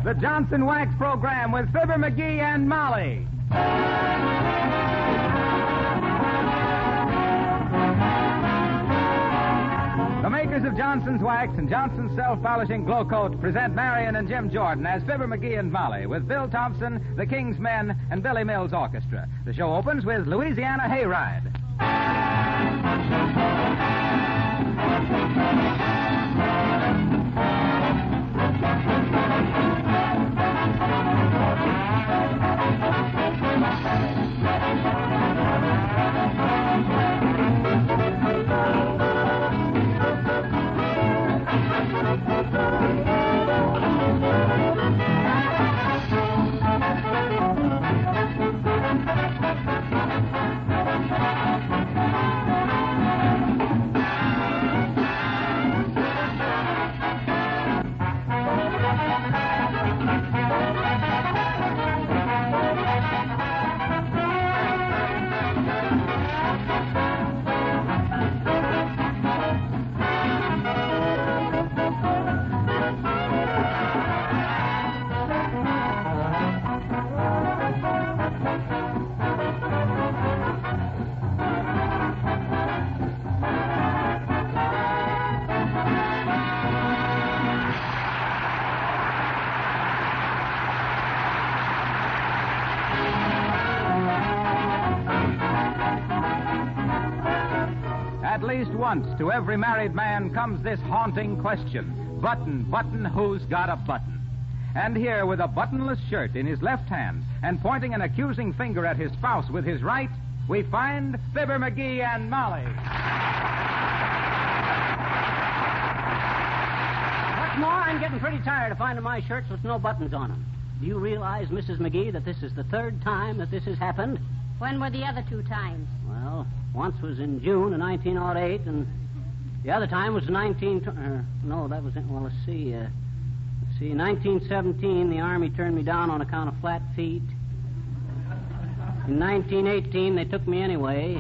the Johnson Wax Program with Fibber McGee and Molly. The makers of Johnson's Wax and Johnson's Self-Polishing Glow Coat present Marion and Jim Jordan as Fibber McGee and Molly with Bill Thompson, the King's Men, and Billy Mills Orchestra. The show opens with Louisiana Hayride. At least once to every married man comes this haunting question. Button, button, who's got a button? And here, with a buttonless shirt in his left hand and pointing an accusing finger at his spouse with his right, we find Fibber McGee and Molly. What's more, I'm getting pretty tired of finding my shirts with no buttons on them. Do you realize, Mrs. McGee, that this is the third time that this has happened? When were the other two times? Well, once was in June of 1908, and the other time was 1917, the Army turned me down on account of flat feet. In 1918, they took me anyway.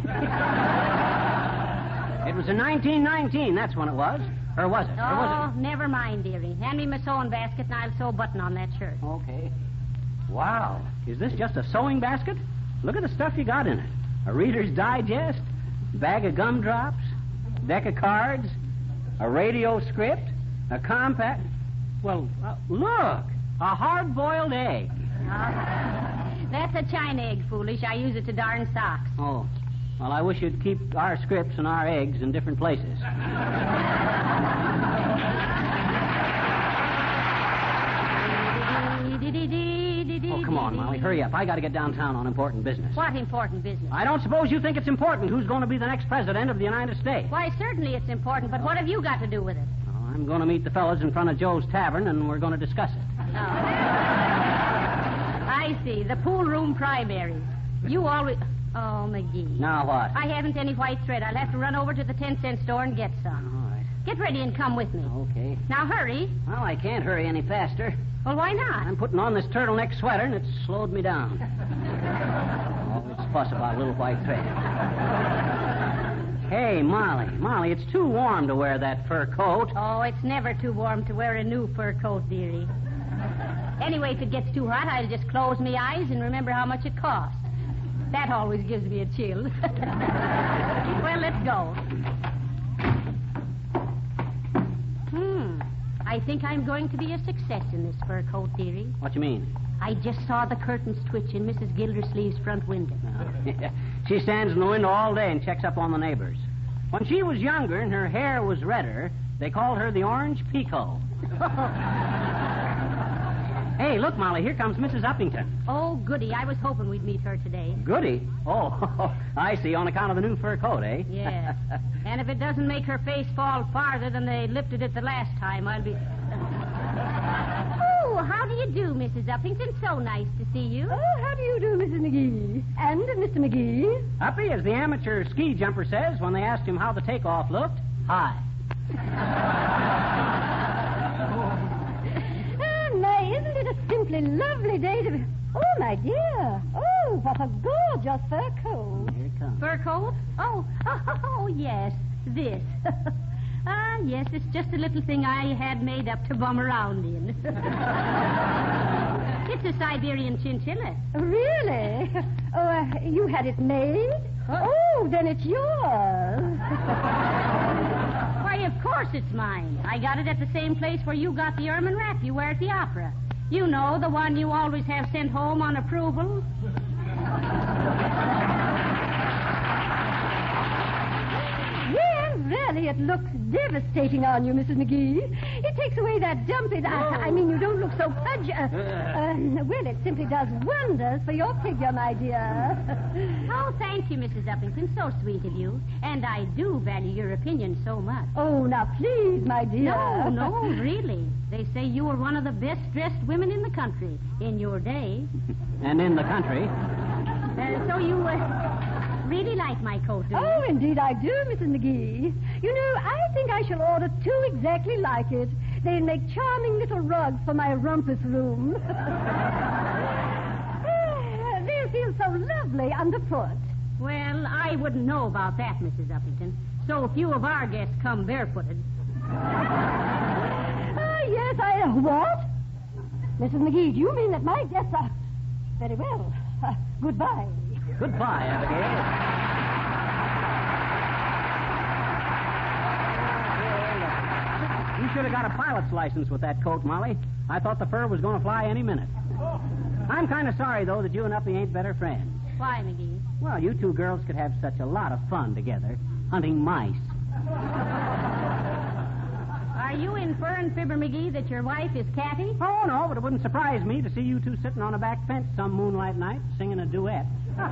It was in 1919, that's when it was. Or was it? Oh, or was it? Never mind, dearie. Hand me my sewing basket and I'll sew a button on that shirt. Okay. Wow. Is this just a sewing basket? Look at the stuff you got in it. A Reader's Digest, bag of gumdrops, deck of cards, a radio script, a compact... Well, look! A hard-boiled egg. That's a China egg, foolish. I use it to darn socks. Oh. Well, I wish you'd keep our scripts and our eggs in different places. Oh, come on, Molly. Hurry up. I got to get downtown on important business. What important business? I don't suppose you think it's important who's going to be the next president of the United States. Why, certainly it's important, but what have you got to do with it? Oh, I'm going to meet the fellas in front of Joe's Tavern, and we're going to discuss it. Oh. I see. The pool room primaries. You always... Oh, McGee. Now what? I haven't any white thread. I'll have to run over to the 10-cent store and get some. All right. Get ready and come with me. Okay. Now, hurry. Well, I can't hurry any faster. Well, why not? I'm putting on this turtleneck sweater, and it's slowed me down. All this fuss about little white thread. Hey, Molly, it's too warm to wear that fur coat. Oh, it's never too warm to wear a new fur coat, dearie. Anyway, if it gets too hot, I'll just close my eyes and remember how much it costs. That always gives me a chill. Well, let's go. I think I'm going to be a success in this fur coat, dearie. What you mean? I just saw the curtains twitch in Mrs. Gildersleeve's front window. She stands in the window all day and checks up on the neighbors. When she was younger and her hair was redder, they called her the Orange Pico. Hey, look, Molly, here comes Mrs. Uppington. Oh, goody. I was hoping we'd meet her today. Goody? Oh, I see, on account of the new fur coat, eh? Yeah. And if it doesn't make her face fall farther than they lifted it the last time, I'll be... Oh, how do you do, Mrs. Uppington? So nice to see you. Oh, how do you do, Mrs. McGee? And Mr. McGee? Uppy, as the amateur ski jumper says when they asked him how the takeoff looked, hi. Isn't it a simply lovely day to be... Oh, my dear. Oh, what a gorgeous fur coat. Here it comes. Fur coat? Oh, yes, this. yes, it's just a little thing I had made up to bum around in. It's a Siberian chinchilla. Really? Oh, you had it made? Oh, then it's yours. Why, of course it's mine. I got it at the same place where you got the ermine wrap you wear at the opera. You know, the one you always have sent home on approval. Well, really, it looks devastating on you, Mrs. McGee. It takes away that dumpy... I mean, you don't look so pudgy. Well, it simply does wonders for your figure, my dear. Oh, thank you, Mrs. Uppington. So sweet of you. And I do value your opinion so much. Oh, now, please, my dear. No, really. They say you were one of the best-dressed women in the country in your day. And in the country. So you really like my coat, do you? Oh, indeed I do, Mrs. McGee. You know, I think I shall order 2 exactly like it. They'll make charming little rugs for my rumpus room. They'll feel so lovely underfoot. Well, I wouldn't know about that, Mrs. Uppington. So few of our guests come barefooted. Yes, what? Mrs. McGee, do you mean that my guests are... Very well. Goodbye. Goodbye, Abigail. You should have got a pilot's license with that coat, Molly. I thought the fur was going to fly any minute. I'm kind of sorry, though, that you and Uppy ain't better friends. Why, McGee? Well, you 2 girls could have such a lot of fun together, hunting mice. Are you inferring, Fibber McGee, that your wife is catty? Oh, no, but it wouldn't surprise me to see you 2 sitting on a back fence some moonlight night singing a duet.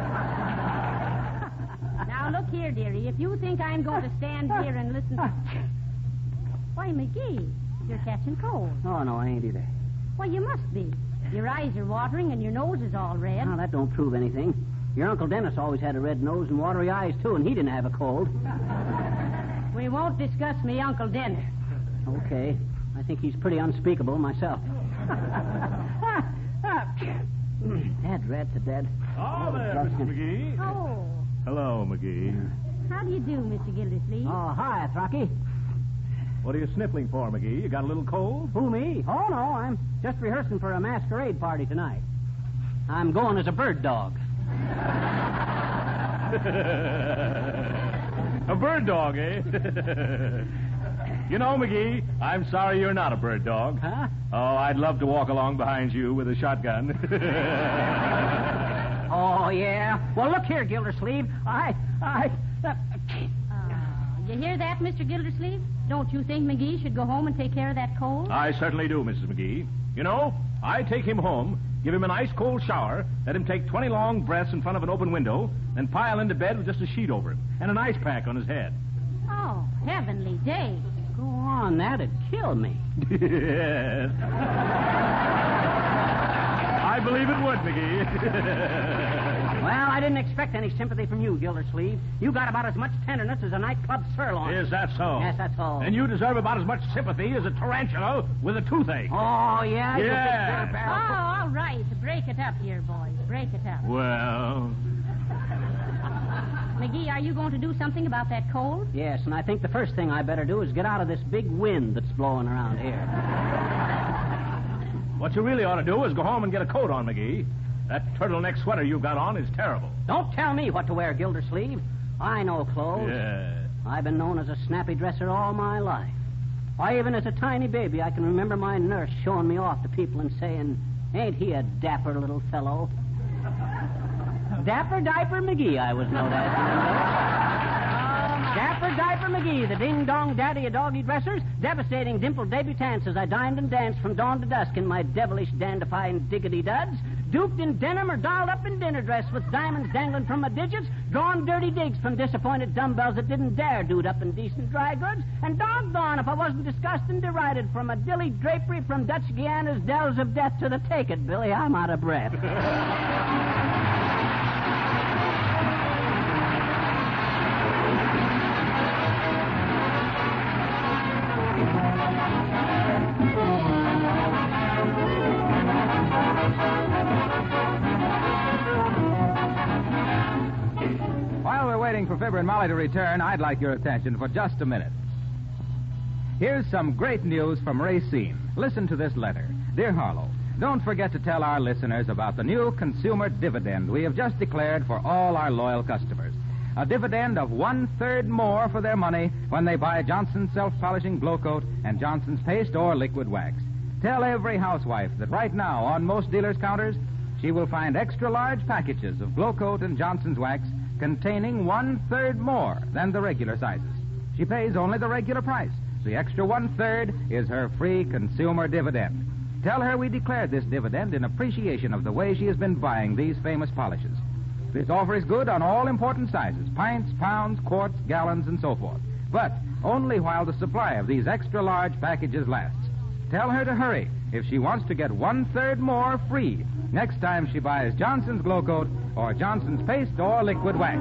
Now, look here, dearie. If you think I'm going to stand here and listen... Why, McGee, you're catching cold. Oh, no, I ain't either. Why, you must be. Your eyes are watering and your nose is all red. Now, that don't prove anything. Your Uncle Dennis always had a red nose and watery eyes, too, and he didn't have a cold. We won't discuss me Uncle Dennis. Okay. I think he's pretty unspeakable myself. Dad, rat to dead. Oh, there, Mr. McGee. Oh. Hello, McGee. How do you do, Mr. Gildersleeve? Oh, hi, Throcky. What are you sniffling for, McGee? You got a little cold? Who, me? Oh, no, I'm just rehearsing for a masquerade party tonight. I'm going as a bird dog. A bird dog, eh? You know, McGee, I'm sorry you're not a bird dog. Huh? Oh, I'd love to walk along behind you with a shotgun. Oh, yeah? Well, look here, Gildersleeve. You hear that, Mr. Gildersleeve? Don't you think McGee should go home and take care of that cold? I certainly do, Mrs. McGee. You know, I take him home, give him an ice-cold shower, let him take 20 long breaths in front of an open window, then pile into bed with just a sheet over him and an ice pack on his head. Oh, heavenly days. Go on, that'd kill me. Yes. I believe it would, McGee. Well, I didn't expect any sympathy from you, Gildersleeve. You got about as much tenderness as a nightclub sirloin. Is that so? Yes, that's all. And you deserve about as much sympathy as a tarantula with a toothache. Oh, yeah? Yeah. Oh, all right. Break it up here, boys. Break it up. Well... McGee, are you going to do something about that cold? Yes, and I think the first thing I better do is get out of this big wind that's blowing around here. What you really ought to do is go home and get a coat on, McGee. That turtleneck sweater you've got on is terrible. Don't tell me what to wear, Gildersleeve. I know clothes. Yeah. I've been known as a snappy dresser all my life. Why, even as a tiny baby, I can remember my nurse showing me off to people and saying, "Ain't he a dapper little fellow?" Dapper Diaper McGee, I was known as. Dapper Diaper McGee, the ding-dong daddy of doggy dressers, devastating dimpled debutantes as I dined and danced from dawn to dusk in my devilish dandifying diggity-duds, duped in denim or dolled up in dinner dress with diamonds dangling from my digits, drawn dirty digs from disappointed dumbbells that didn't dare dude up in decent dry goods, and doggone if I wasn't discussed and derided from a dilly drapery from Dutch Guiana's dells of death to the take it, Billy. I'm out of breath. While we're waiting for Fibber and Molly to return, I'd like your attention for just a minute. Here's some great news from Racine. Listen to this letter. Dear Harlow, don't forget to tell our listeners about the new consumer dividend we have just declared for all our loyal customers. A dividend of 1/3 more for their money when they buy Johnson's self-polishing Glow Coat and Johnson's paste or liquid wax. Tell every housewife that right now on most dealers' counters, she will find extra-large packages of Glow Coat and Johnson's wax containing 1/3 more than the regular sizes. She pays only the regular price. The extra 1/3 is her free consumer dividend. Tell her we declared this dividend in appreciation of the way she has been buying these famous polishes. This offer is good on all important sizes, pints, pounds, quarts, gallons, and so forth. But only while the supply of these extra-large packages lasts. Tell her to hurry if she wants to get 1/3 more free next time she buys Johnson's Glow Coat or Johnson's paste or liquid wax.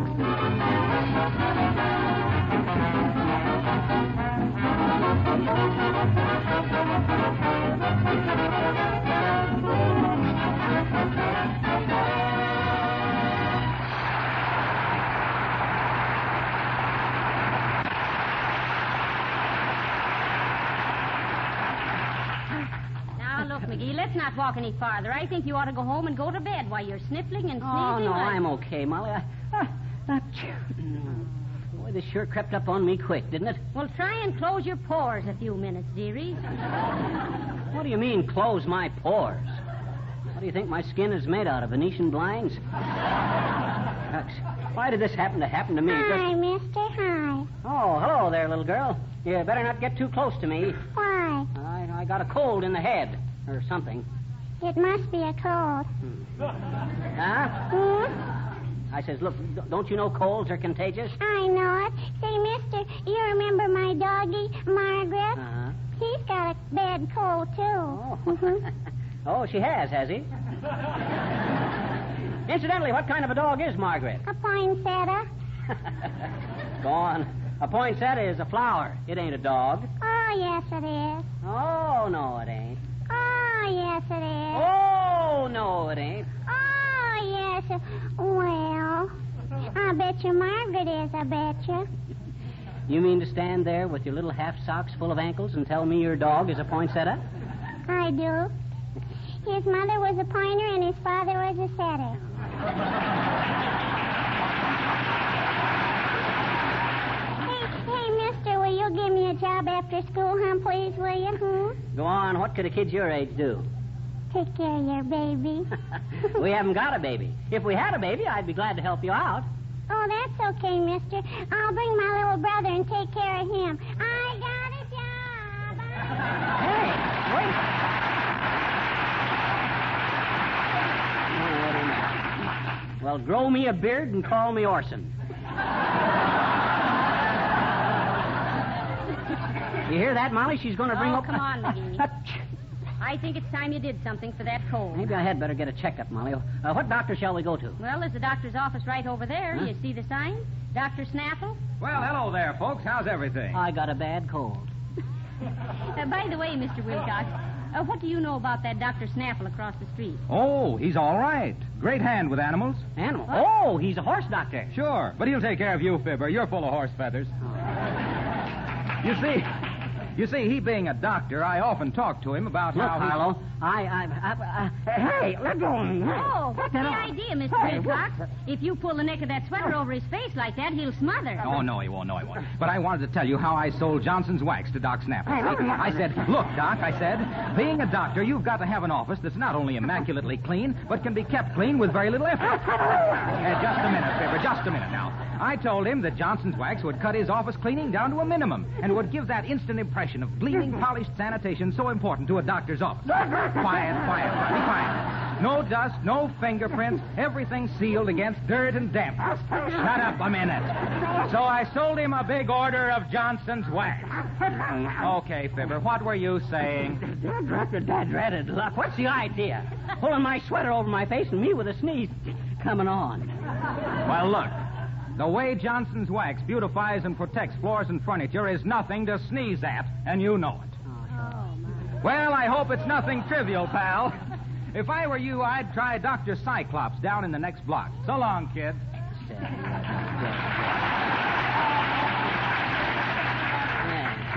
McGee, let's not walk any farther. I think you ought to go home and go to bed while you're sniffling and sneezing. Oh, no, like... I'm okay, Molly. Boy, this sure crept up on me quick, didn't it? Well, try and close your pores a few minutes, dearie. What do you mean, close my pores? What do you think my skin is made out of, Venetian blinds? Why did this happen to me? Hi, mister. Hi. Oh, hello there, little girl. You better not get too close to me. Why? I got a cold in the head. Or something. It must be a cold. Huh? I says, look, don't you know colds are contagious? I know it. Say, mister, you remember my doggie, Margaret? Uh-huh. He's got a bad cold, too. Oh. Oh, she has he? Incidentally, what kind of a dog is Margaret? A poinsettia. Go on. A poinsettia is a flower. It ain't a dog. Oh, yes, it is. Oh, no, it ain't. Oh, yes, it is. Oh, no, it ain't. Oh, yes. Well, I bet you Margaret is, I bet you. You mean to stand there with your little half socks full of ankles and tell me your dog is a poinsettia? I do. His mother was a pointer and his father was a setter. Hey, mister, will you give me a job after school, please, will you? Go on. What could a kid your age do? Take care of your baby. We haven't got a baby. If we had a baby, I'd be glad to help you out. Oh, that's okay, mister. I'll bring my little brother and take care of him. I got a job. Hey, wait. Well, grow me a beard and call me Orson. You hear that, Molly? She's going to bring up... come on, McGee. I think it's time you did something for that cold. Maybe I had better get a checkup, Molly. What doctor shall we go to? Well, there's a doctor's office right over there. Huh? You see the sign? Dr. Snaffle? Well, hello there, folks. How's everything? I got a bad cold. By the way, Mr. Wilcox, what do you know about that Dr. Snaffle across the street? Oh, he's all right. Great hand with animals. Animal? What? Oh, he's a horse doctor. Sure, but he'll take care of you, Fibber. You're full of horse feathers. You see, he being a doctor, I often talk to him about Look, how he... Harlow, hey, let go of me. Oh, what's the idea, Mr. Wilcox? If you pull the neck of that sweater over his face like that, he'll smother. Oh, no, he won't. But I wanted to tell you how I sold Johnson's Wax to Doc Snaffle. I said, look, Doc, being a doctor, you've got to have an office that's not only immaculately clean, but can be kept clean with very little effort. Just a minute, Fibber, just a minute now. I told him that Johnson's Wax would cut his office cleaning down to a minimum and would give that instant impression of gleaming, polished sanitation so important to a doctor's office. Quiet. Be quiet. No dust, no fingerprints, everything sealed against dirt and damp. Shut up a minute. So I sold him a big order of Johnson's Wax. Okay, Fibber, what were you saying? Dad-ratted luck. What's the idea? Pulling my sweater over my face and me with a sneeze coming on. Well, look. The way Johnson's Wax beautifies and protects floors and furniture is nothing to sneeze at, and you know it. Well, I hope it's nothing trivial, pal. If I were you, I'd try Dr. Cyclops down in the next block. So long, kid. Yeah,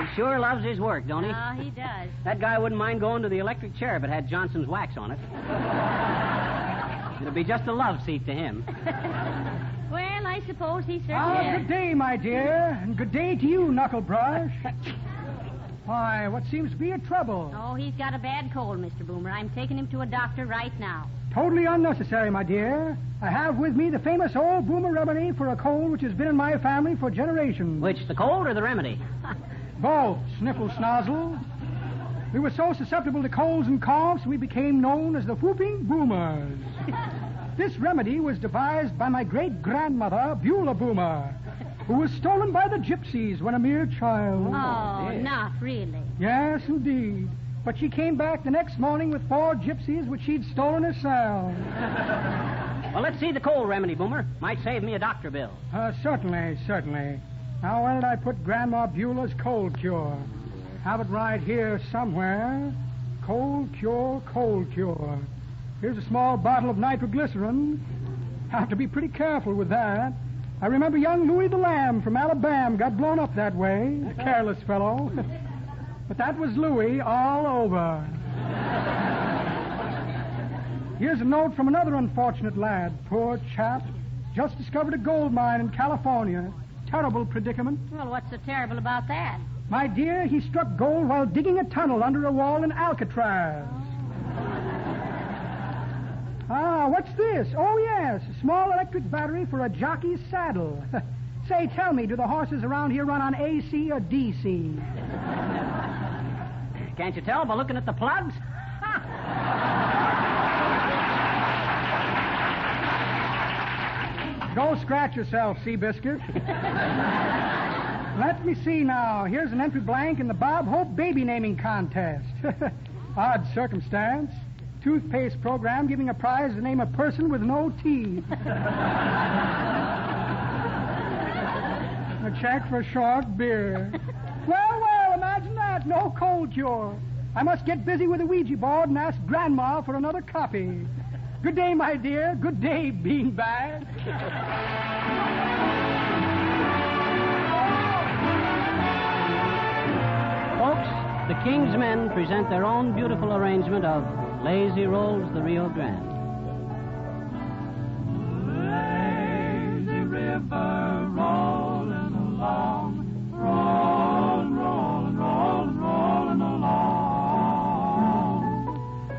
sure loves his work, don't he? Oh, he does. That guy wouldn't mind going to the electric chair if it had Johnson's wax on it. It'll be just a love seat to him. Well, I suppose he certainly is. Good day, my dear, and good day to you, Knucklebrush. Why, what seems to be your trouble? Oh, he's got a bad cold, Mr. Boomer. I'm taking him to a doctor right now. Totally unnecessary, my dear. I have with me the famous old Boomer remedy for a cold which has been in my family for generations. Which, the cold or the remedy? Both, Sniffle Snozzle. We were so susceptible to colds and coughs, we became known as the Whooping Boomers. This remedy was devised by my great-grandmother, Beulah Boomer, who was stolen by the gypsies when a mere child. Oh, not really. Yes, indeed. But she came back the next morning with 4 gypsies which she'd stolen herself. Well, let's see the cold remedy, Boomer. Might save me a doctor bill. Certainly. Now, where did I put Grandma Beulah's cold cure? Have it right here somewhere. Cold cure. Here's a small bottle of nitroglycerin. Have to be pretty careful with that. I remember young Louis the Lamb from Alabama got blown up that way. A careless fellow. But that was Louis all over. Here's a note from another unfortunate lad. Poor chap. Just discovered a gold mine in California. Terrible predicament. Well, what's so terrible about that? My dear, he struck gold while digging a tunnel under a wall in Alcatraz. What's this? Oh, yes, a small electric battery for a jockey's saddle. Say, tell me, do the horses around here run on AC or DC? Can't you tell by looking at the plugs? Go scratch yourself, Seabiscuit. Let me see now. Here's an entry blank in the Bob Hope baby naming contest. Odd circumstance. Toothpaste program giving a prize to name a person with no teeth. A check for short beer. Well, imagine that. No cold cure. I must get busy with the Ouija board and ask Grandma for another copy. Good day, my dear. Good day, beanbag. Folks, the King's Men present their own beautiful arrangement of Lazy Rolls the Rio Grande. Lazy river rolling along, rolling along.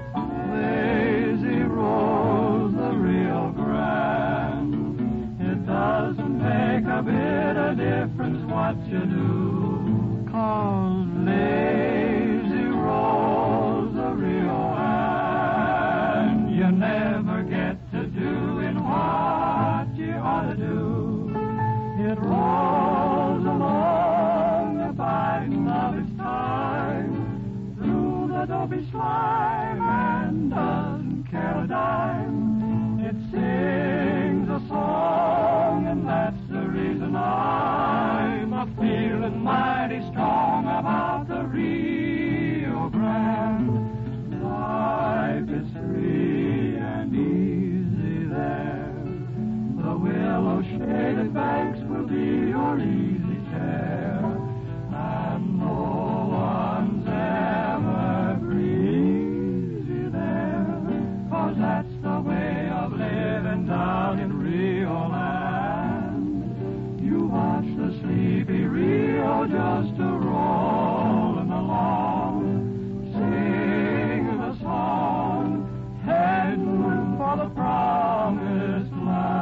Lazy rolls the Rio Grande. It doesn't make a bit of difference what you do, 'cause lazy rolls the Rio Grande. You never get to doing what you ought to do. It rolls along, abiding of its time, through the dopey slime and doesn't care a dime. It sings a song, and that's the reason I'm a feeling mighty strong about the Rio Grande. Life is free and easy there. The willow-shaded banks will be your easy chair, and no one's ever breezy there, 'cause that's the way of living down in Rio Land. You watch the sleepy Rio just a-rolling along, sing the song, heading for the promised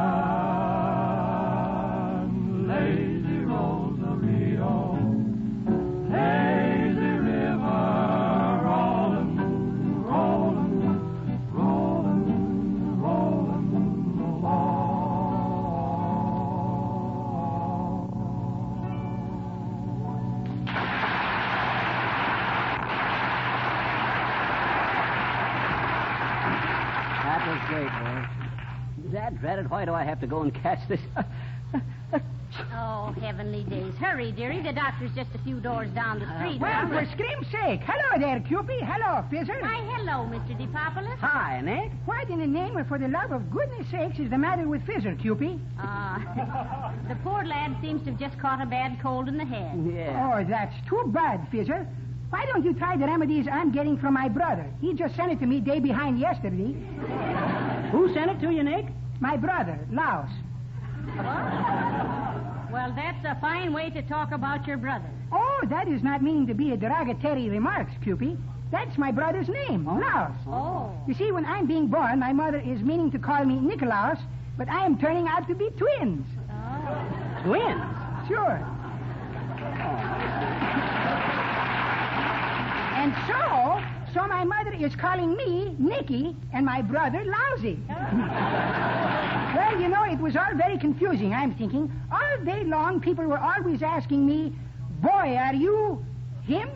land. Lazy rolls the Rio, lazy river, rolling along. That was great, boy. Dad dreaded, why do I have to go and catch this? Oh, heavenly days. Hurry, dearie. The doctor's just a few doors down the street. Well, for scream's sake. Hello there, Cupid. Hello, Fizzer. Why, hello, Mr. DePopulis. Hi, Nick. What in the name of, for the love of goodness sakes, is the matter with Fizzer, Cupid? The poor lad seems to have just caught a bad cold in the head. Yeah. Oh, that's too bad, Fizzer. Why don't you try the remedies I'm getting from my brother? He just sent it to me day behind yesterday. Who sent it to you, Nick? My brother, Laos. Well, that's a fine way to talk about your brother. Oh, that is not meaning to be a derogatory remarks, Cupid. That's my brother's name, Laos. Oh. You see, when I'm being born, my mother is meaning to call me Nicolaus, but I am turning out to be twins. Oh. Twins? Sure. And so my mother is calling me Nicky and my brother Lousy. Well, you know, it was all very confusing, I'm thinking. All day long, people were always asking me, boy, are you him?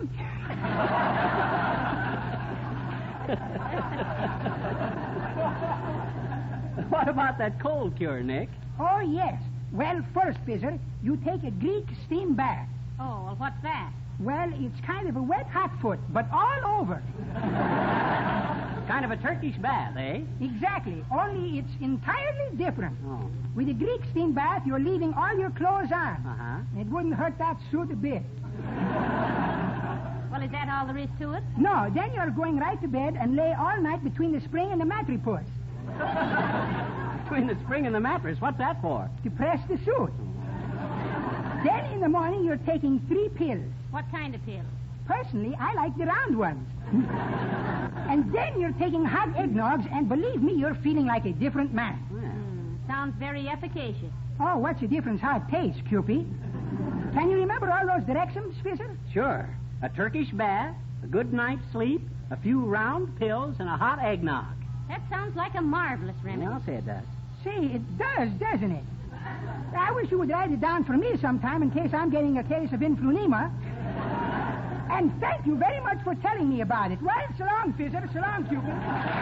What about that cold cure, Nick? Oh, yes. Well, first, Fizzer, you take a Greek steam bath. Oh, well, what's that? Well, it's kind of a wet hot foot, but all over. Kind of a Turkish bath, eh? Exactly. Only it's entirely different. Oh. With a Greek steam bath, you're leaving all your clothes on. Uh-huh. It wouldn't hurt that suit a bit. Well, is that all there is to it? No, then you're going right to bed and lay all night between the spring and the mattress Between the spring and the mattress. What's that for? to press the suit. Then in the morning, you're taking 3 pills. What kind of pill? Personally, I like the round ones. And then you're taking hot eggnogs, and believe me, you're feeling like a different man. Sounds very efficacious. Oh, what's the difference how it tastes, Cupid? Can you remember all those directions, Fizzer? Sure. A Turkish bath, a good night's sleep, a few round pills, and a hot eggnog. That sounds like a marvelous remedy. Yeah, I'll say it does. Say, it does, doesn't it? I wish you would write it down for me sometime in case I'm getting a case of influenza. And thank you very much for telling me about it. Well, so long, Fizzer. So long, Cupid.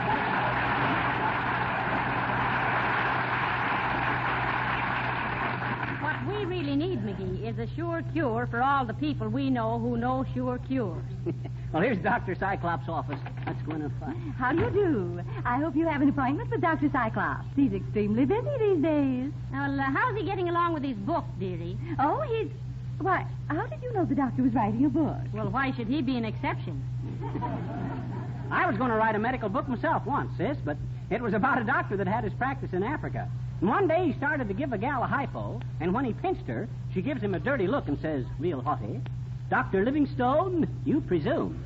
What we really need, McGee, is a sure cure for all the people we know who know sure cures. Well, here's Dr. Cyclops' office. Let's go in and find. How do you do? I hope you have an appointment with Dr. Cyclops. He's extremely busy these days. Well, how's he getting along with his book, dearie? Oh, Why, how did you know the doctor was writing a book? Well, why should he be an exception? I was going to write a medical book myself once, sis, but it was about a doctor that had his practice in Africa. And one day he started to give a gal a hypo, and when he pinched her, she gives him a dirty look and says, real haughty, Dr. Livingstone, you presume.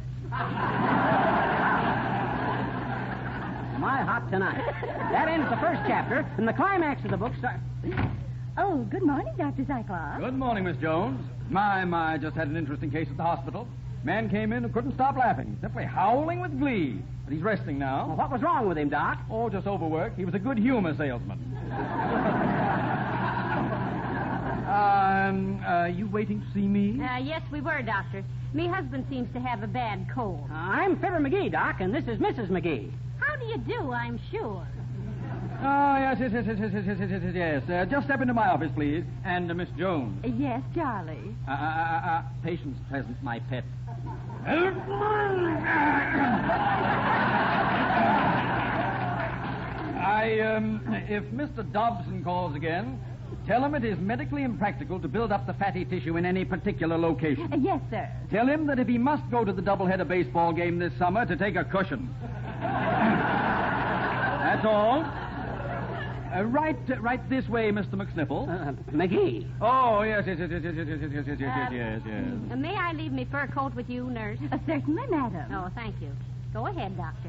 My hot tonight. That ends the first chapter, and the climax of the book starts... Oh, good morning, Dr. Cyclops. Good morning, Miss Jones. My, just had an interesting case at the hospital. Man came in and couldn't stop laughing, simply howling with glee. But he's resting now. Well, what was wrong with him, Doc? Oh, just overwork. He was a good humor salesman. You waiting to see me? Yes, we were, Doctor. Me husband seems to have a bad cold. I'm Fibber McGee, Doc, and this is Mrs. McGee. How do you do, I'm sure? Oh, yes. Just step into my office, please. And Miss Jones. Yes, Charlie. Patience present, my pet. If Mr. Dobson calls again, tell him it is medically impractical to build up the fatty tissue in any particular location. Yes, sir. Tell him that if he must go to the doubleheader baseball game this summer, to take a cushion. That's all. Right this way, Mr. McSniffle. McGee. Oh, yes. May I leave me fur coat with you, nurse? Certainly, madam. Oh, thank you. Go ahead, Doctor.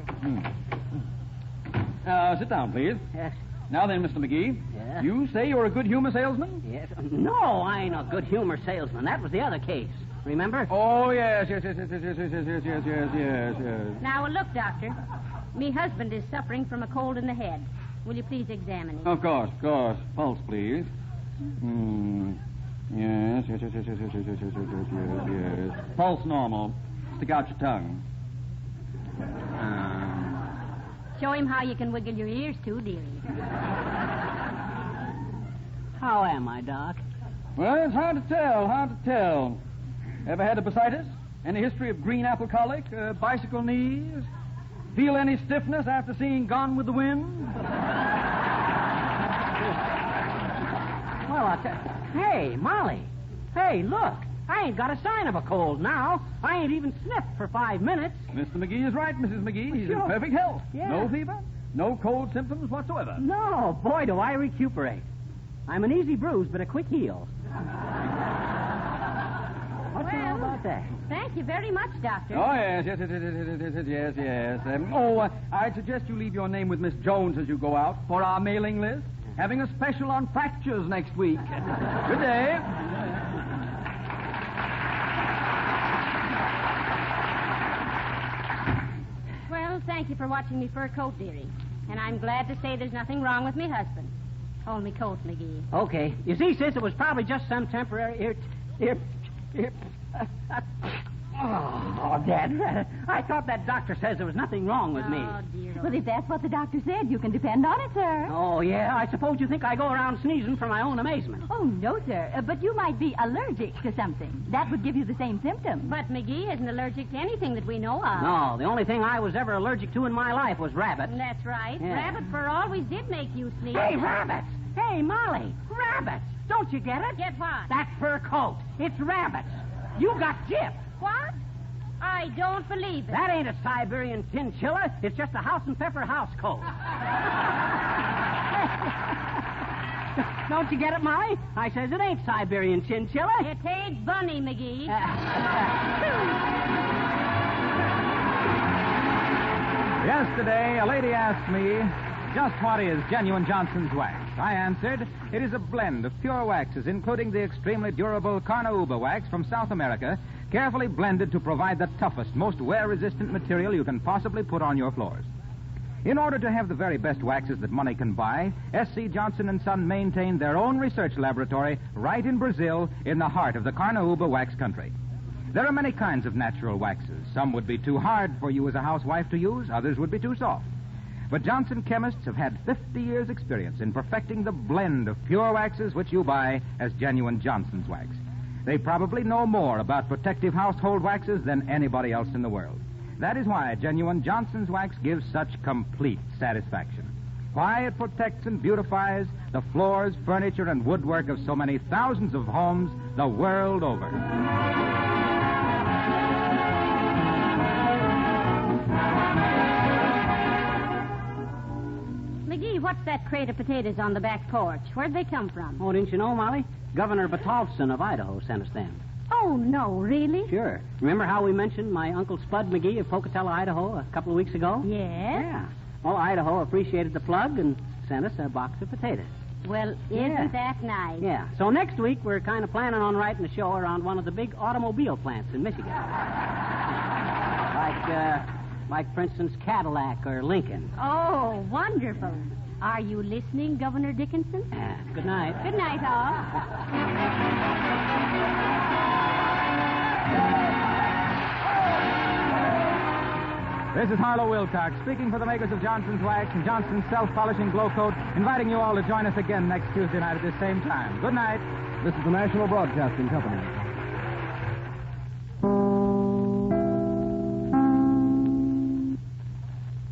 Sit down, please. Yes. Now then, Mr. McGee. Yeah? You say you're a good humor salesman? Yes. No, I ain't a good humor salesman. That was the other case. Remember? Oh, yes. Now, look, Doctor. Me husband is suffering from a cold in the head. Will you please examine him? Of course. Pulse, please. Yes. Pulse normal. Stick out your tongue. Show him how you can wiggle your ears, too, dearie. How am I, Doc? Well, it's hard to tell. Ever had appendicitis? Any history of green apple colic? Bicycle knees? Feel any stiffness after seeing Gone with the Wind? Well, hey, Molly. Hey, look. I ain't got a sign of a cold now. I ain't even sniffed for 5 minutes. Mr. McGee is right, Mrs. McGee. He's in perfect health. Yeah. No fever, no cold symptoms whatsoever. No, boy, do I recuperate. I'm an easy bruise, but a quick heal. What you know about that? Thank you very much, Doctor. Oh, yes. I'd suggest you leave your name with Miss Jones as you go out for our mailing list. Having a special on fractures next week. Good day. Well, thank you for watching me fur coat, dearie. And I'm glad to say there's nothing wrong with me husband. Hold me coat, McGee. Okay. You see, sis, it was probably just some temporary Oh, Dad, I thought that doctor says there was nothing wrong with me. Oh, dear. Well, if that's what the doctor said, you can depend on it, sir. Oh, yeah? I suppose you think I go around sneezing for my own amazement. Oh, no, sir. But you might be allergic to something. That would give you the same symptoms. But McGee isn't allergic to anything that we know of. No, the only thing I was ever allergic to in my life was rabbits. That's right. Yeah. Rabbit fur always did make you sneeze. Hey, rabbits! Hey, Molly, rabbits! Don't you get it? Get what? That fur coat. It's rabbits. You got gypped. What? I don't believe it. That ain't a Siberian chinchilla. It's just a house and pepper house coat. Don't you get it, Molly? I says it ain't Siberian chinchilla. It ain't Bunny, McGee. Yesterday, a lady asked me, just what is genuine Johnson's wax? I answered, it is a blend of pure waxes, including the extremely durable Carnauba wax from South America, carefully blended to provide the toughest, most wear-resistant material you can possibly put on your floors. In order to have the very best waxes that money can buy, S.C. Johnson & Son maintained their own research laboratory right in Brazil, in the heart of the Carnauba wax country. There are many kinds of natural waxes. Some would be too hard for you as a housewife to use, others would be too soft. But Johnson chemists have had 50 years' experience in perfecting the blend of pure waxes which you buy as genuine Johnson's wax. They probably know more about protective household waxes than anybody else in the world. That is why genuine Johnson's wax gives such complete satisfaction. Why it protects and beautifies the floors, furniture, and woodwork of so many thousands of homes the world over. McGee, what's that crate of potatoes on the back porch? Where'd they come from? Oh, didn't you know, Molly? Governor Batolfson of Idaho sent us them. Oh, no, really? Sure. Remember how we mentioned my Uncle Spud McGee of Pocatello, Idaho, a couple of weeks ago? Yes? Yeah. Well, Idaho appreciated the plug and sent us a box of potatoes. Well, isn't that nice? Yeah. So next week, we're kind of planning on writing a show around one of the big automobile plants in Michigan. Like, for instance, Cadillac or Lincoln. Oh, wonderful. Are you listening, Governor Dickinson? Good night. Good night, all. This is Harlow Wilcox, speaking for the makers of Johnson's Wax and Johnson's Self-Polishing Glow Coat, inviting you all to join us again next Tuesday night at this same time. Good night. This is the National Broadcasting Company.